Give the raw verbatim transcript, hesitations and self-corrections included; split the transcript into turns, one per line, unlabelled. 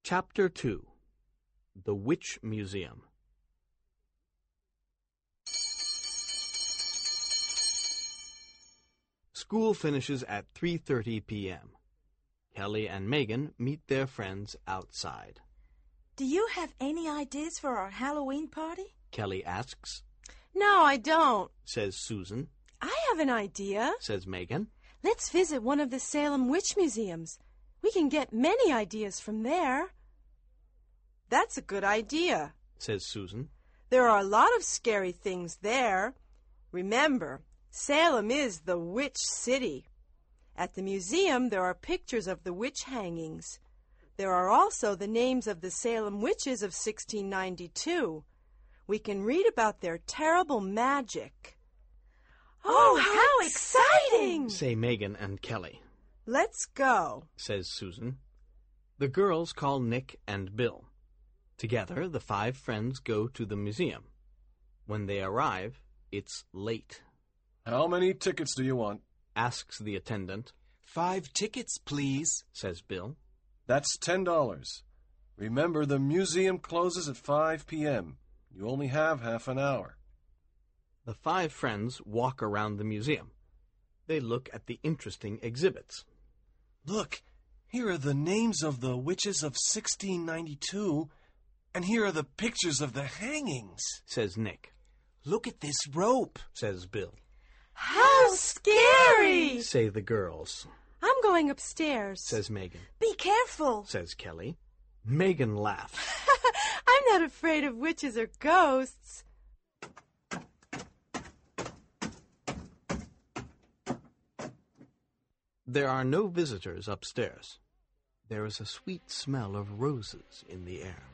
Chapter two. The Witch Museum. School finishes at three thirty p.m. Kelly and Megan meet their friends outside.
Do you have any ideas for our Halloween party?
Kelly asks.
No, I don't,
Says Susan.
I have an idea.
Says Megan.
Let's visit one of the Salem Witch Museums. We can get many ideas from there.
That's a good idea,
Says Susan.
There are a lot of scary things there. Remember, Salem is the witch city. At the museum, there are pictures of the witch hangings. There are also the names of the Salem witches of sixteen ninety-two. We can read about their terrible magic.
Oh, how exciting!
Say Megan and Kelly.
Let's go,
Says Susan. The girls call Nick and Bill. Together, the five friends go to the museum. When they arrive, it's late.
How many tickets do you want?
Asks the attendant.
Five tickets, please,
Says Bill.
That's ten dollars. Remember, the museum closes at five p.m. You only have half an hour.
The five friends walk around the museum. They look at the interesting exhibits.
Look, here are the names of the witches of sixteen ninety-two, and here are the pictures of the hangings,
Says Nick.
Look at this rope,
Says Bill.
How scary!
Say the girls.
I'm going upstairs.
Says Megan.
Be careful.
Says Kelly. Megan laughs.
I'm not afraid of witches or ghosts.
There are no visitors upstairs. There is a sweet smell of roses in the air.